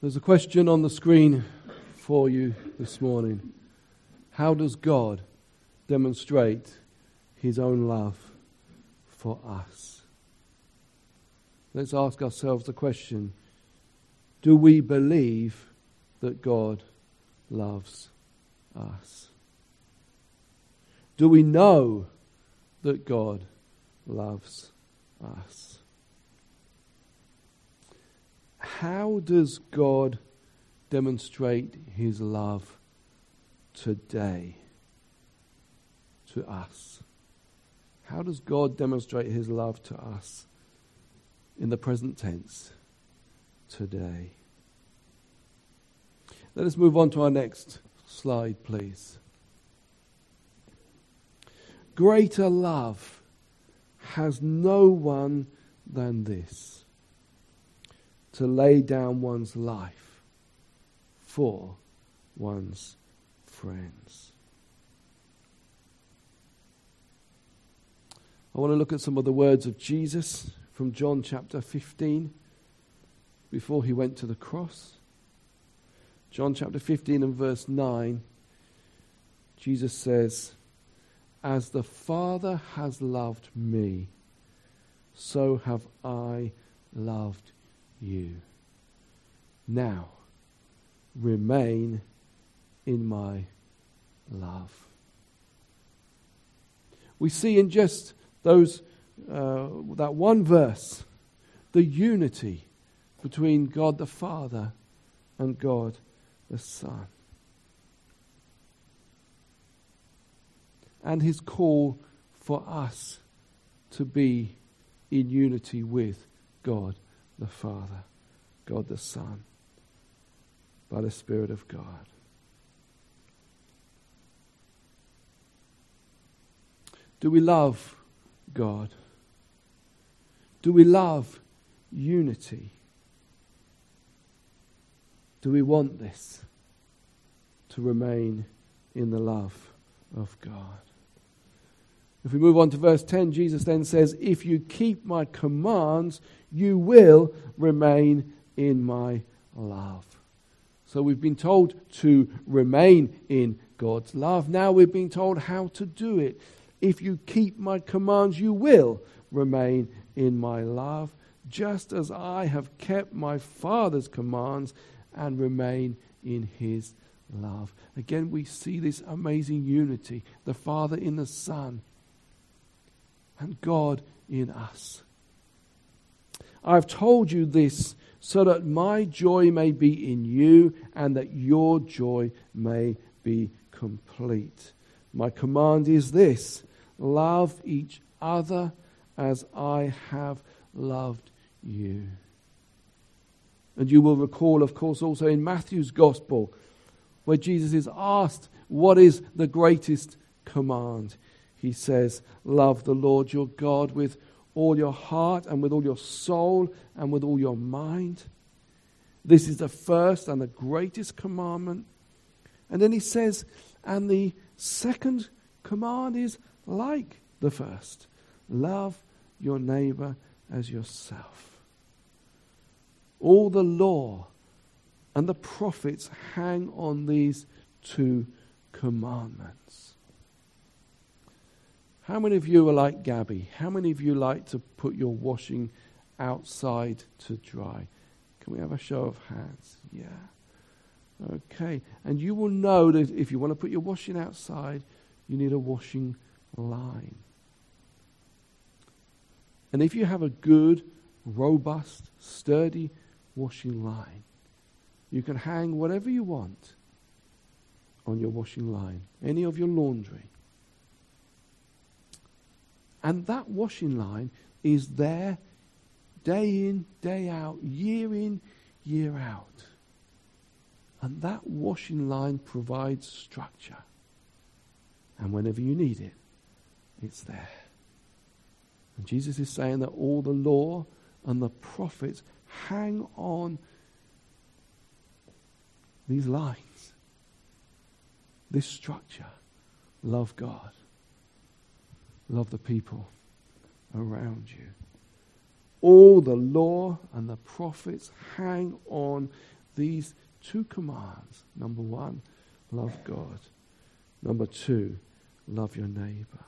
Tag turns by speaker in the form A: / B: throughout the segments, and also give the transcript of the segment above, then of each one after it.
A: There's a question on the screen for you this morning. How does God demonstrate his own love for us? Let's ask ourselves the question, do we believe that God loves us? Do we know that God loves us? How does God demonstrate his love today to us? How does God demonstrate his love to us in the present tense today? Let us move on to our next slide, please. Greater love has no one than this, to lay down one's life for one's friends. I want to look at some of the words of Jesus from John chapter 15 before he went to the cross. John chapter 15 and verse 9, Jesus says, "As the Father has loved me, so have I loved you. Now, remain in my love." We see in just those that one verse the unity between God the Father and God the Son, and his call for us to be in unity with God the Father, God the Son, by the Spirit of God. Do we love God? Do we love unity? Do we want this to remain in the love of God? If we move on to verse 10, Jesus then says, "If you keep my commands, you will remain in my love." So we've been told to remain in God's love. Now we're being told how to do it. If you keep my commands, you will remain in my love, just as I have kept my Father's commands and remain in his love. Again, we see this amazing unity, the Father in the Son, and God in us. "I've told you this so that my joy may be in you and that your joy may be complete. My command is this: love each other as I have loved you." And you will recall, of course, also in Matthew's Gospel, where Jesus is asked, what is the greatest command? He says, "Love the Lord your God with all your heart and with all your soul and with all your mind. This is the first and the greatest commandment." And then he says, and the second command is like the first: love your neighbor as yourself. All the law and the prophets hang on these two commandments. How many of you are like Gabby? How many of you like to put your washing outside to dry? Can we have a show of hands? Yeah. Okay. And you will know that if you want to put your washing outside, you need a washing line. And if you have a good, robust, sturdy washing line, you can hang whatever you want on your washing line, any of your laundry. And that washing line is there day in, day out, year out. And that washing line provides structure. And whenever you need it, it's there. And Jesus is saying that all the law and the prophets hang on these lines, this structure. Love God. Love the people around you. All the law and the prophets hang on these two commands. Number one, love God. Number two, love your neighbor.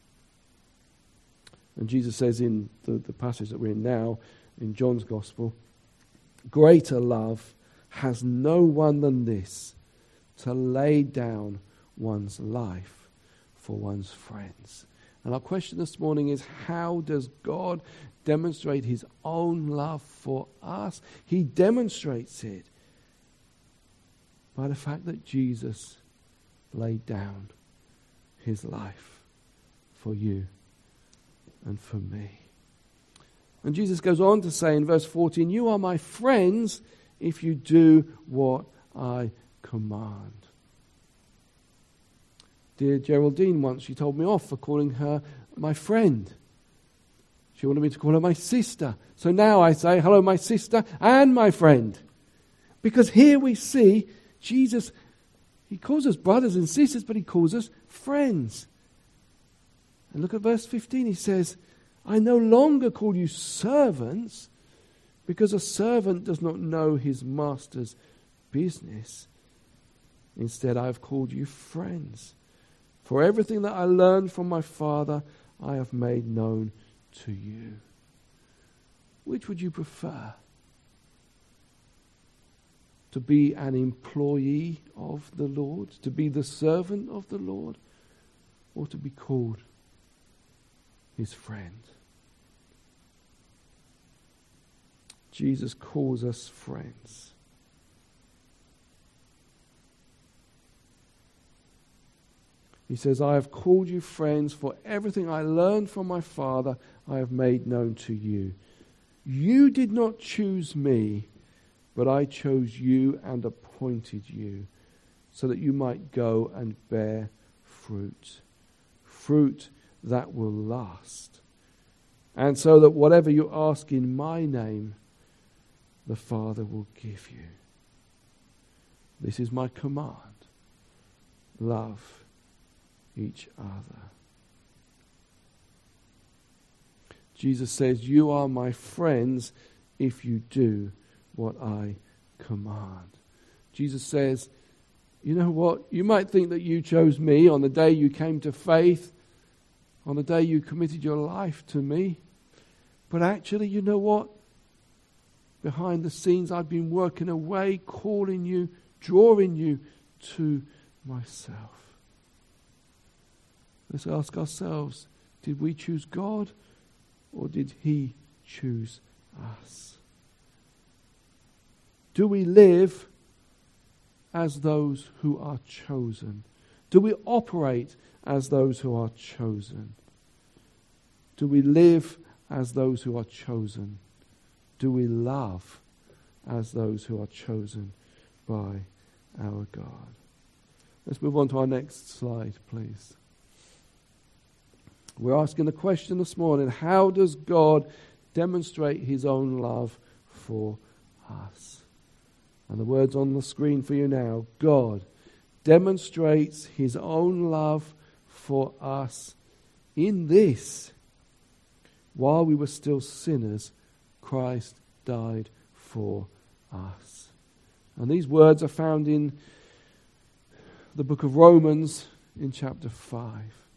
A: And Jesus says in the passage that we're in now, in John's Gospel, greater love has no one than this, to lay down one's life for one's friends. And our question this morning is, how does God demonstrate his own love for us? He demonstrates it by the fact that Jesus laid down his life for you and for me. And Jesus goes on to say in verse 14, you are my friends if you do what I command. Dear Geraldine once, she told me off for calling her my friend. She wanted me to call her my sister. So now I say, hello, my sister and my friend. Because here we see Jesus, he calls us brothers and sisters, but he calls us friends. And look at verse 15. He says, I no longer call you servants, because a servant does not know his master's business. Instead, I have called you friends. For everything that I learned from my Father, I have made known to you. Which would you prefer? To be an employee of the Lord? To be the servant of the Lord? Or to be called his friend? Jesus calls us friends. He says, I have called you friends, for everything I learned from my Father I have made known to you. You did not choose me, but I chose you and appointed you, so that you might go and bear fruit. Fruit that will last. And so that whatever you ask in my name, the Father will give you. This is my command. Love each other. Jesus says, you are my friends if you do what I command. Jesus says, you know what? You might think that you chose me on the day you came to faith, on the day you committed your life to me. But actually, you know what? Behind the scenes, I've been working away, calling you, drawing you to myself. Let's ask ourselves, did we choose God or did he choose us? Do we live as those who are chosen? Do we operate as those who are chosen? Do we live as those who are chosen? Do we love as those who are chosen by our God? Let's move on to our next slide, please. We're asking the question this morning, how does God demonstrate his own love for us? And the words on the screen for you now, God demonstrates his own love for us in this: while we were still sinners, Christ died for us. And these words are found in the book of Romans in chapter 5.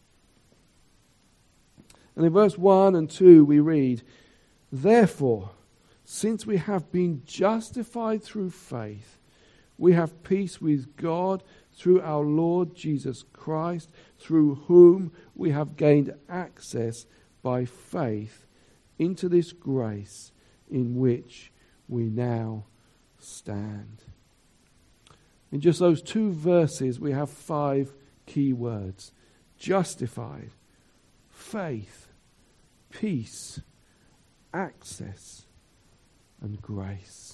A: And in verse 1 and 2 we read, therefore, since we have been justified through faith, we have peace with God through our Lord Jesus Christ, through whom we have gained access by faith into this grace in which we now stand. In just those two verses, we have 5 key words: justified, faith, peace, access, and grace.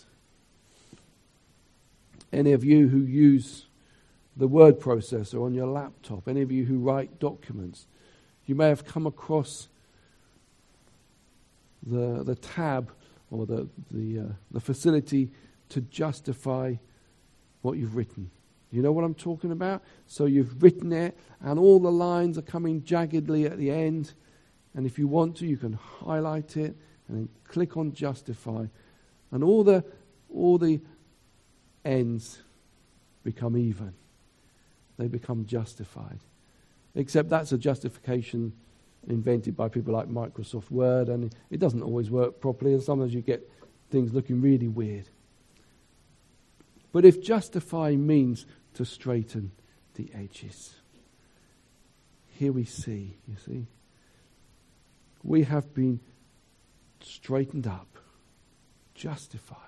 A: Any of you who use the word processor on your laptop, any of you who write documents, you may have come across the tab or the facility to justify what you've written. You know what I'm talking about? So you've written it and all the lines are coming jaggedly at the end, and if you want to, you can highlight it and then click on justify, and all the ends become even. They become justified. Except that's a justification invented by people like Microsoft Word, and it doesn't always work properly, and sometimes you get things looking really weird. But if justifying means to straighten the edges, here we see, you see, we have been straightened up, justified,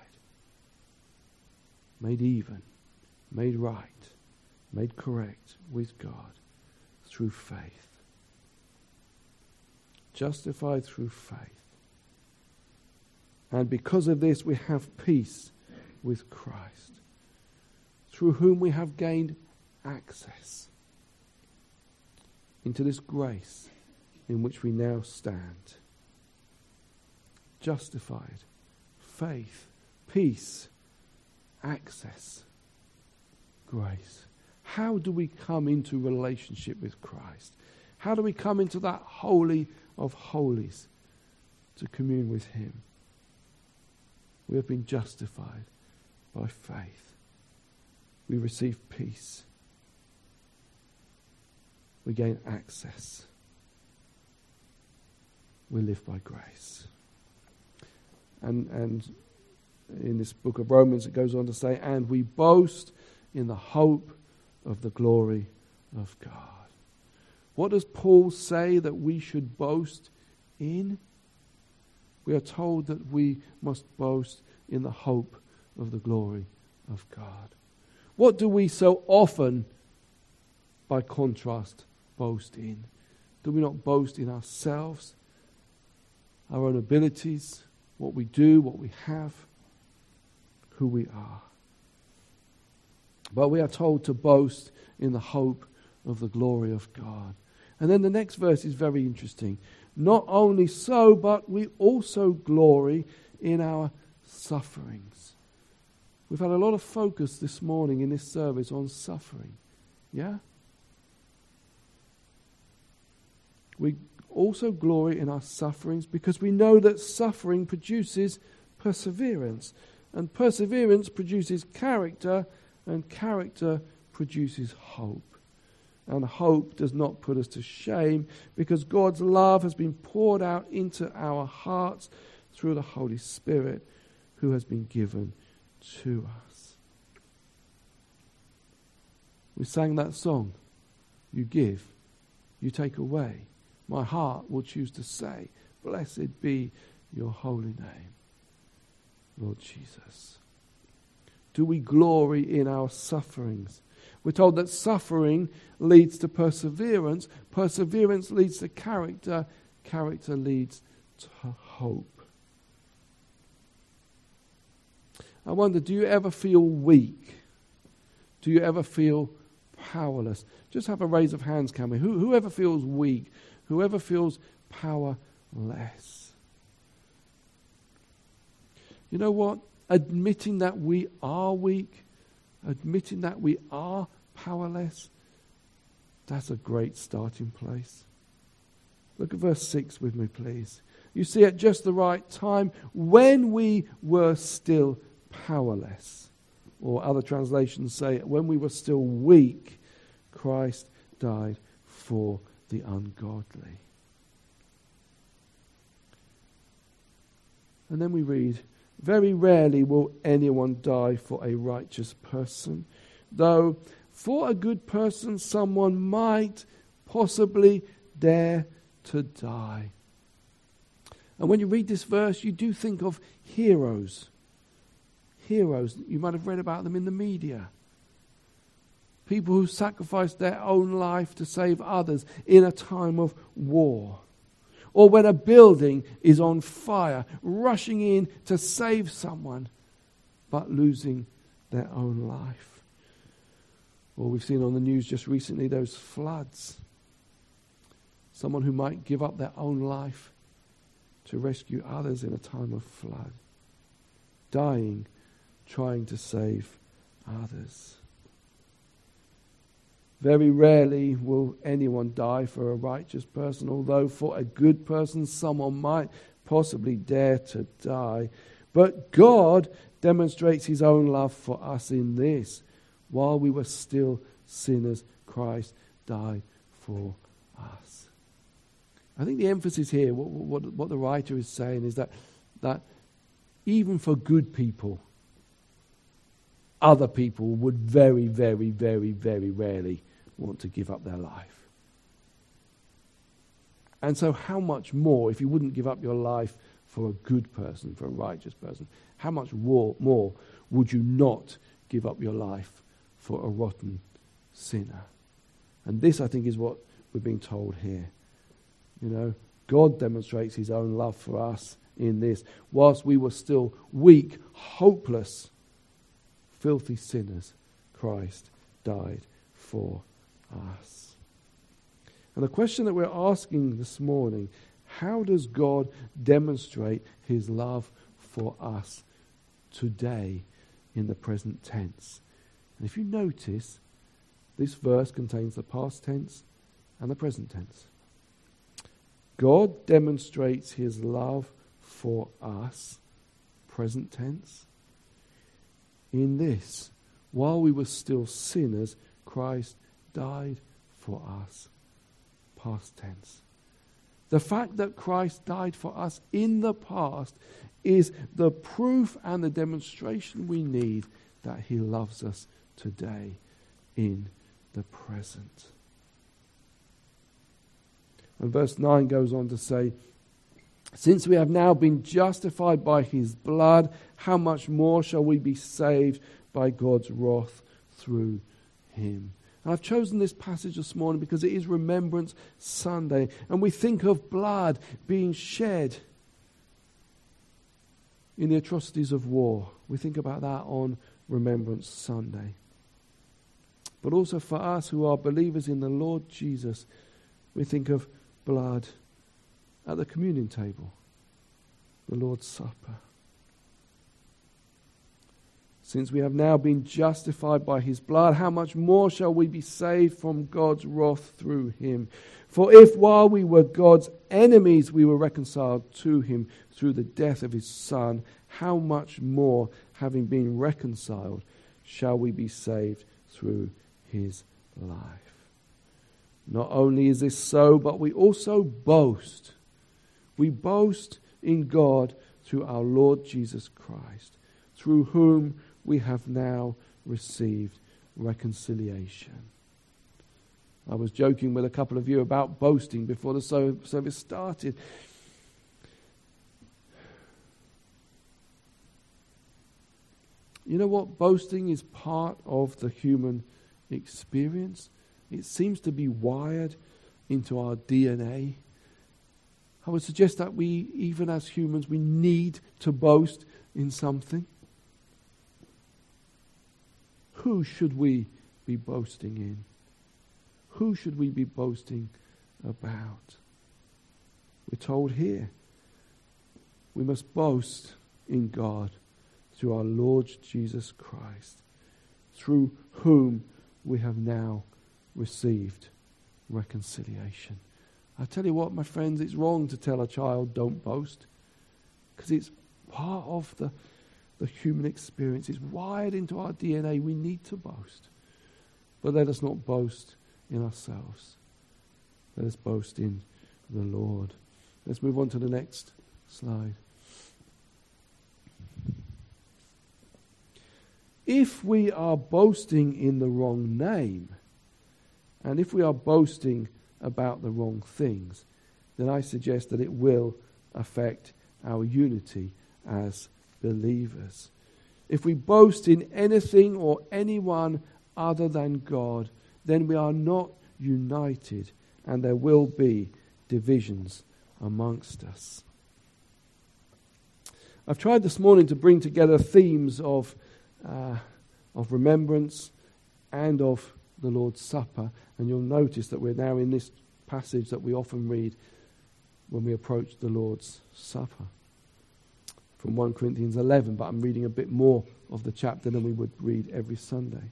A: made even, made right, made correct with God through faith. Justified through faith. And because of this, we have peace with Christ, through whom we have gained access into this grace in which we now stand. Justified, faith, peace, access, grace. How do we come into relationship with Christ? How do we come into that holy of holies to commune with Him? We have been justified by faith. We receive peace. We gain access. We live by grace. And in this book of Romans it goes on to say, and we boast in the hope of the glory of God. What does Paul say that we should boast in? We are told that we must boast in the hope of the glory of God. What do we so often, by contrast, boast in? Do we not boast in ourselves, our own abilities, what we do, what we have, who we are? But we are told to boast in the hope of the glory of God. And then the next verse is very interesting. Not only so, but we also glory in our sufferings. We've had a lot of focus this morning in this service on suffering. Yeah? We also glory in our sufferings because we know that suffering produces perseverance. And perseverance produces character, and character produces hope. And hope does not put us to shame because God's love has been poured out into our hearts through the Holy Spirit who has been given to us. We sang that song, you give, you take away. My heart will choose to say, blessed be your holy name, Lord Jesus. Do we glory in our sufferings? We're told that suffering leads to perseverance. Perseverance leads to character. Character leads to hope. I wonder, do you ever feel weak? Do you ever feel powerless? Just have a raise of hands, can we? Whoever feels weak, whoever feels powerless. You know what? Admitting that we are weak, admitting that we are powerless, that's a great starting place. Look at verse 6 with me, please. You see, at just the right time, when we were still powerless, or other translations say, when we were still weak, Christ died for the ungodly. And then we read, very rarely will anyone die for a righteous person, though for a good person someone might possibly dare to die. And when you read this verse, you do think of heroes. Heroes, you might have read about them in the media. People who sacrificed their own life to save others in a time of war. Or when a building is on fire, rushing in to save someone, but losing their own life. Or we've seen on the news just recently those floods. Someone who might give up their own life to rescue others in a time of flood. Dying, trying to save others. Very rarely will anyone die for a righteous person, although for a good person someone might possibly dare to die. But God demonstrates his own love for us in this: while we were still sinners, Christ died for us. I think the emphasis here, what the writer is saying, is that even for good people, other people would very, very, very, very rarely want to give up their life. And so how much more, if you wouldn't give up your life for a good person, for a righteous person, how much more would you not give up your life for a rotten sinner? And this, I think, is what we're being told here. You know, God demonstrates his own love for us in this: whilst we were still weak, hopeless, filthy sinners, Christ died for us. And the question that we're asking this morning: how does God demonstrate his love for us today in the present tense? And if you notice, this verse contains the past tense and the present tense. God demonstrates his love for us, present tense, in this: while we were still sinners, Christ died for us, past tense. The fact that Christ died for us in the past is the proof and the demonstration we need that he loves us today in the present. And verse 9 goes on to say, since we have now been justified by his blood, how much more shall we be saved by God's wrath through him? And I've chosen this passage this morning because it is Remembrance Sunday, and we think of blood being shed in the atrocities of war. We think about that on Remembrance Sunday. But also for us who are believers in the Lord Jesus, we think of blood at the communion table, the Lord's Supper. Since we have now been justified by his blood, how much more shall we be saved from God's wrath through him? For if while we were God's enemies we were reconciled to him through the death of his Son, how much more, having been reconciled, shall we be saved through his life? Not only is this so, but we also boast. We boast in God through our Lord Jesus Christ, through whom we have now received reconciliation. I was joking with a couple of you about boasting before the service started. You know what? Boasting is part of the human experience. It seems to be wired into our DNA. I would suggest that we, even as humans, we need to boast in something. Who should we be boasting in? Who should we be boasting about? We're told here we must boast in God through our Lord Jesus Christ, through whom we have now received reconciliation. I tell you what, my friends, it's wrong to tell a child don't boast, because it's part of the human experience. It's wired into our DNA. We need to boast. But let us not boast in ourselves. Let us boast in the Lord. Let's move on to the next slide. If we are boasting in the wrong name, and if we are boasting about the wrong things, then I suggest that it will affect our unity as believers. If we boast in anything or anyone other than God, then we are not united, and there will be divisions amongst us. I've tried this morning to bring together themes of remembrance and of the Lord's Supper, and you'll notice that we're now in this passage that we often read when we approach the Lord's Supper, from 1 Corinthians 11, but I'm reading a bit more of the chapter than we would read every Sunday.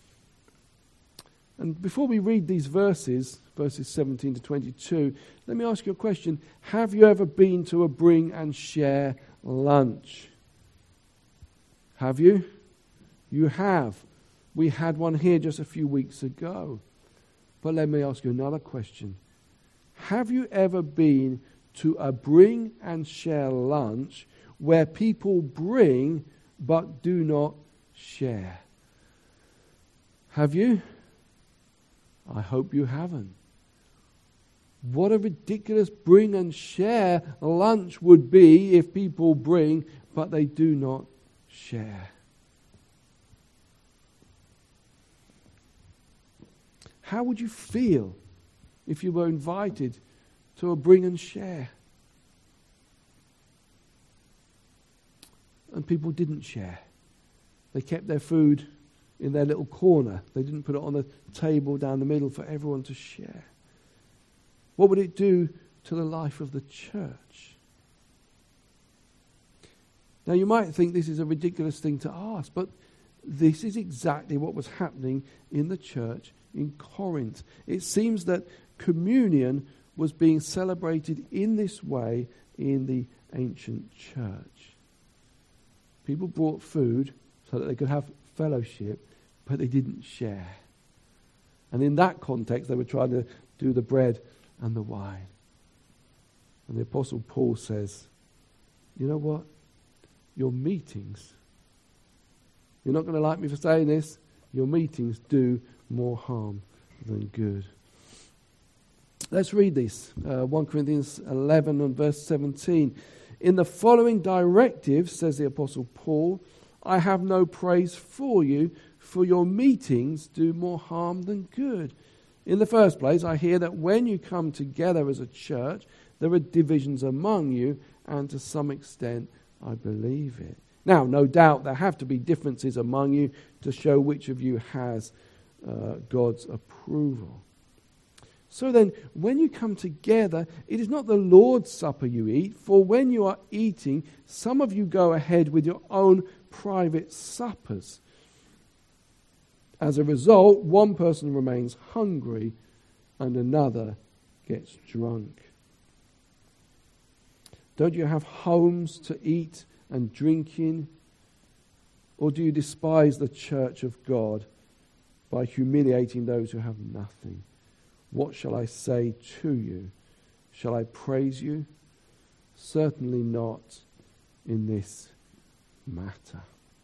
A: And before we read these verses 17 to 22, let me ask you a question. Have you ever been to a bring and share lunch? Have you? You have. We had one here just a few weeks ago. But let me ask you another question. Have you ever been to a bring and share lunch where people bring but do not share? Have you? I hope you haven't. What a ridiculous bring and share lunch would be if people bring but they do not share. How would you feel if you were invited to a bring and share and people didn't share? They kept their food in their little corner. They didn't put it on the table down the middle for everyone to share. What would it do to the life of the church? Now you might think this is a ridiculous thing to ask, but this is exactly what was happening in the church in Corinth. It seems that communion was being celebrated in this way in the ancient church. People brought food so that they could have fellowship, but they didn't share. And in that context, they were trying to do the bread and the wine. And the Apostle Paul says, you know what? Your meetings, you're not going to like me for saying this, your meetings do more harm than good. Let's read this. 1 Corinthians 11 and verse 17. In the following directive, says the Apostle Paul, I have no praise for you, for your meetings do more harm than good. In the first place, I hear that when you come together as a church, there are divisions among you, and to some extent, I believe it. Now, no doubt there have to be differences among you to show which of you has God's approval. So then, when you come together, it is not the Lord's Supper you eat, for when you are eating, some of you go ahead with your own private suppers. As a result, one person remains hungry and another gets drunk. Don't you have homes to eat and drink in? Or do you despise the church of God by humiliating those who have nothing? What shall I say to you? Shall I praise you? Certainly not in this matter.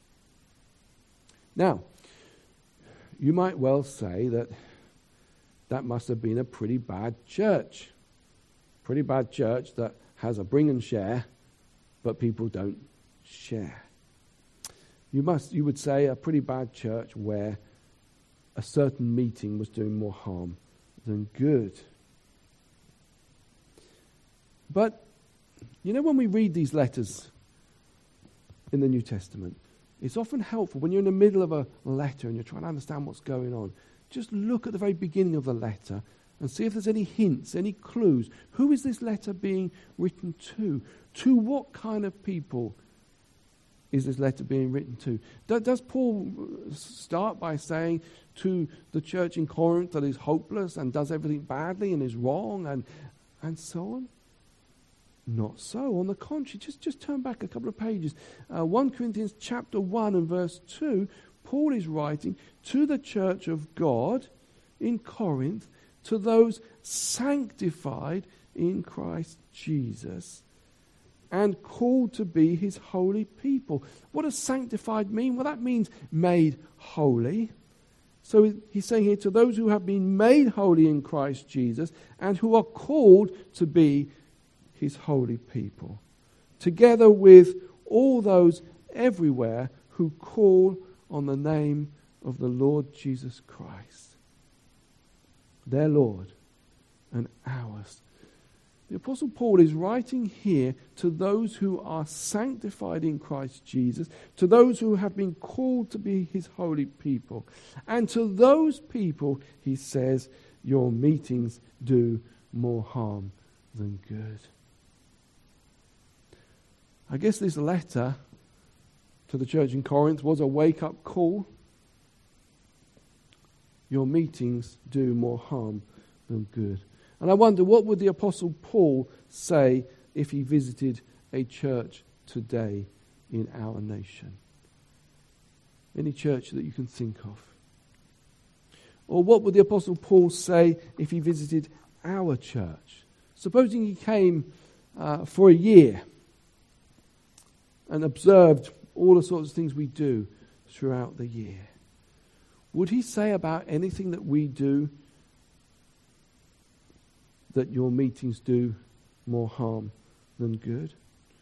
A: Now, you might well say that must have been a pretty bad church. Pretty bad church that has a bring and share, but people don't share. You would say a pretty bad church where a certain meeting was doing more harm than good. But, you know, when we read these letters in the New Testament, it's often helpful when you're in the middle of a letter and you're trying to understand what's going on. Just look at the very beginning of the letter and see if there's any hints, any clues. Who is this letter being written to? To what kind of people is this letter being written to? Does Paul start by saying to the church in Corinth that is hopeless and does everything badly and is wrong and so on? Not so. On the contrary, just turn back a couple of pages. 1 Corinthians chapter 1 and verse 2, Paul is writing to the church of God in Corinth, to those sanctified in Christ Jesus and called to be his holy people. What does sanctified mean? Well, that means made holy. So he's saying here, to those who have been made holy in Christ Jesus and who are called to be his holy people, together with all those everywhere who call on the name of the Lord Jesus Christ, their Lord and ours. The Apostle Paul is writing here to those who are sanctified in Christ Jesus, to those who have been called to be his holy people. And to those people, he says, your meetings do more harm than good. I guess this letter to the church in Corinth was a wake-up call. Your meetings do more harm than good. And I wonder, what would the Apostle Paul say if he visited a church today in our nation? Any church that you can think of. Or what would the Apostle Paul say if he visited our church? Supposing he came for a year and observed all the sorts of things we do throughout the year. Would he say about anything that we do that your meetings do more harm than good?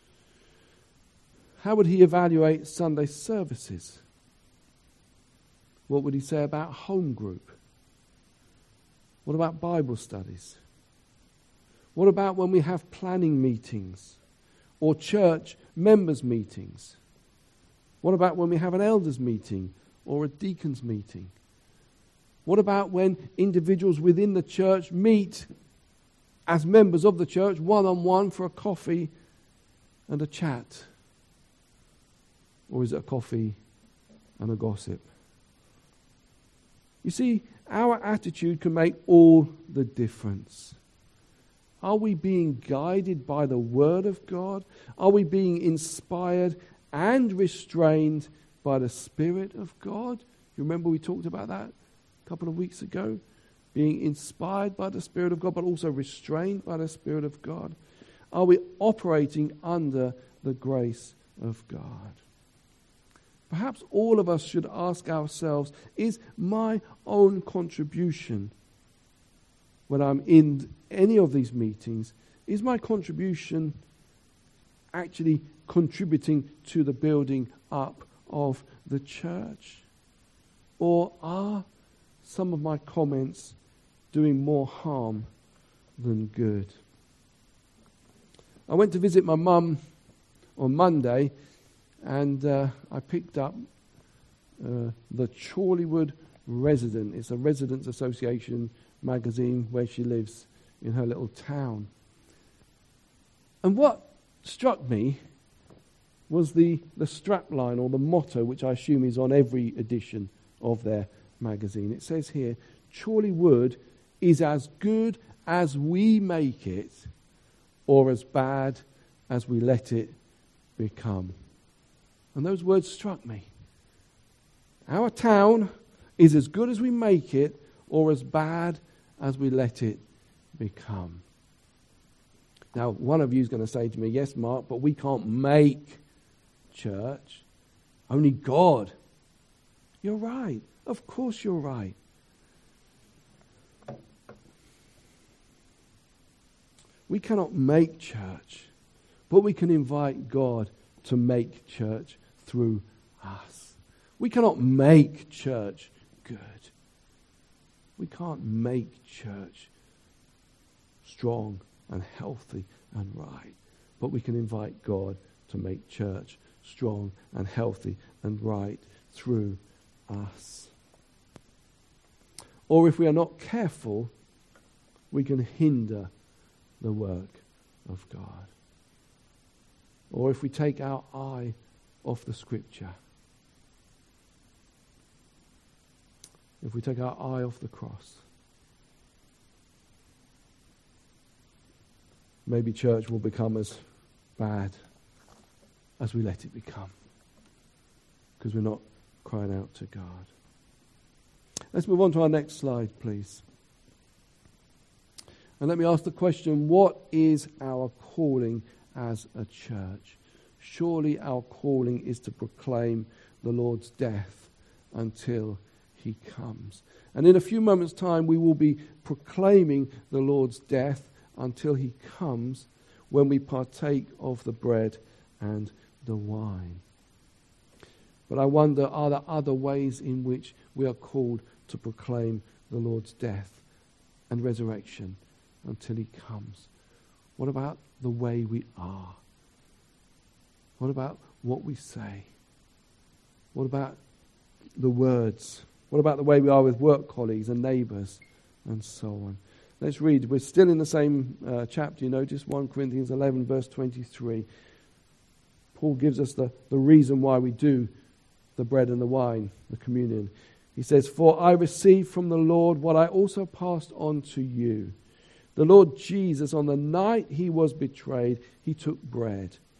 A: How would he evaluate Sunday services? What would he say about home group? What about Bible studies? What about when we have planning meetings or church members meetings? What about when we have an elders meeting or a deacons meeting? What about when individuals within the church meet as members of the church one-on-one for a coffee and a chat? Or is it a coffee and a gossip? You see, our attitude can make all the difference. Are we being guided by the Word of God? Are we being inspired and restrained by the Spirit of God? You remember we talked about that a couple of weeks ago? Being inspired by the Spirit of God, but also restrained by the Spirit of God. Are we operating under the grace of God? Perhaps all of us should ask ourselves, is my own contribution when I'm in any of these meetings, is my contribution actually contributing to the building up of the church? Or are some of my comments doing more harm than good? I went to visit my mum on Monday, and I picked up the Chorleywood Resident. It's a Residents Association magazine where she lives in her little town. And what struck me was the strapline or the motto, which I assume is on every edition of their magazine. It says here, Chorleywood is as good as we make it, or as bad as we let it become. And those words struck me. Our town is as good as we make it, or as bad as we let it become. Now, one of you is going to say to me, yes, Mark, but we can't make church. Only God. You're right. Of course you're right. We cannot make church, but we can invite God to make church through us. We cannot make church good. We can't make church strong and healthy and right. But we can invite God to make church strong and healthy and right through us. Or if we are not careful, we can hinder the work of God. Or if we take our eye off the Scripture, if we take our eye off the cross, maybe church will become as bad as we let it become, because we're not crying out to God. Let's move on to our next slide, please. And let me ask the question, what is our calling as a church? Surely our calling is to proclaim the Lord's death until he comes. And in a few moments' time, we will be proclaiming the Lord's death until he comes when we partake of the bread and the wine. But I wonder, are there other ways in which we are called to proclaim the Lord's death and resurrection until he comes? What about the way we are? What about what we say? What about the words? What about the way we are with work colleagues and neighbours and so on? Let's read. We're still in the same chapter. You notice 1 Corinthians 11 verse 23. Paul gives us the reason why we do the bread and the wine, the communion. He says, "For I received from the Lord what I also passed on to you. The Lord Jesus, on the night he was betrayed, he took bread.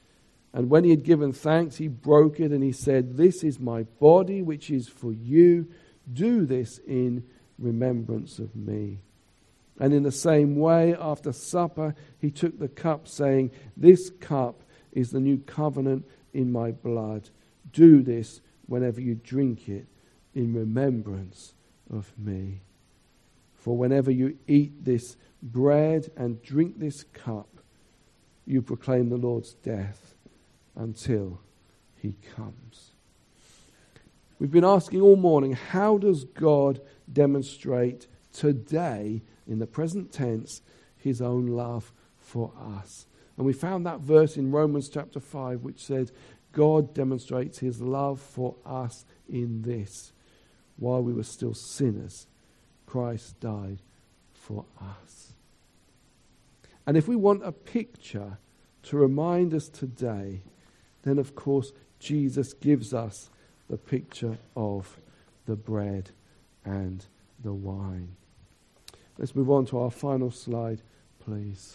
A: And when he had given thanks, he broke it and he said, "This is my body, which is for you. Do this in remembrance of me." And in the same way, after supper, he took the cup, saying, "This cup is the new covenant in my blood. Do this whenever you drink it in remembrance of me. For whenever you eat this bread and drink this cup, you proclaim the Lord's death until he comes." We've been asking all morning, how does God demonstrate today, in the present tense, his own love for us? And we found that verse in Romans chapter 5, which says, God demonstrates his love for us in this: while we were still sinners, Christ died for us. And if we want a picture to remind us today, then of course Jesus gives us the picture of the bread and the wine. Let's move on to our final slide, please.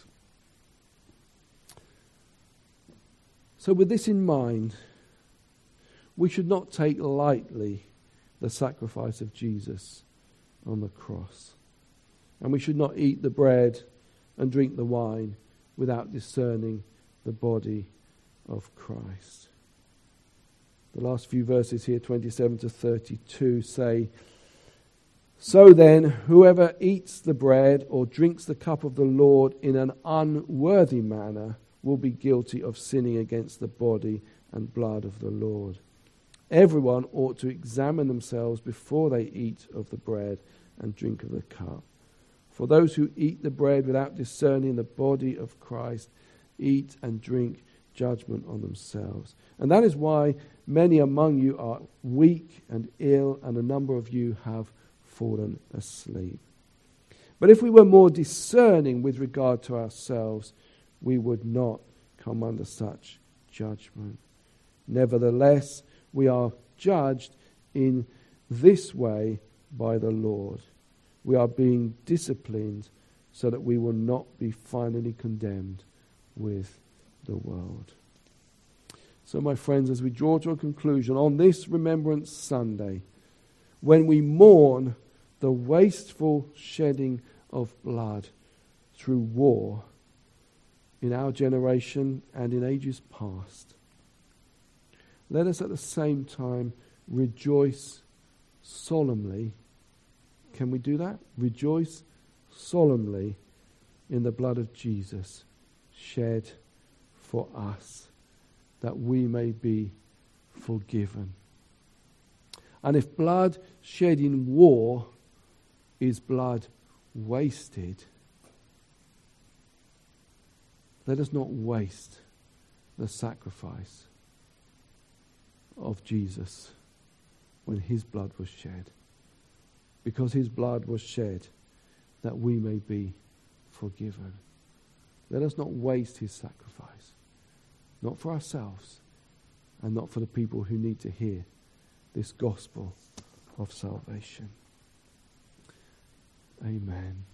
A: So with this in mind, we should not take lightly the sacrifice of Jesus on the cross. And we should not eat the bread and drink the wine without discerning the body of Christ. The last few verses here, 27 to 32, say, "So then, whoever eats the bread or drinks the cup of the Lord in an unworthy manner will be guilty of sinning against the body and blood of the Lord. Everyone ought to examine themselves before they eat of the bread and drink of the cup. For those who eat the bread without discerning the body of Christ eat and drink judgment on themselves. And that is why many among you are weak and ill, and a number of you have fallen asleep. But if we were more discerning with regard to ourselves, we would not come under such judgment. Nevertheless, we are judged in this way by the Lord. We are being disciplined so that we will not be finally condemned with the world." So, my friends, as we draw to a conclusion on this Remembrance Sunday, when we mourn the wasteful shedding of blood through war in our generation and in ages past, let us at the same time rejoice solemnly. Can we do that? Rejoice solemnly in the blood of Jesus shed for us, that we may be forgiven. And if blood shed in war is blood wasted, let us not waste the sacrifice of Jesus when his blood was shed. Because his blood was shed that we may be forgiven. Let us not waste his sacrifice. Not for ourselves and not for the people who need to hear this gospel of salvation. Amen.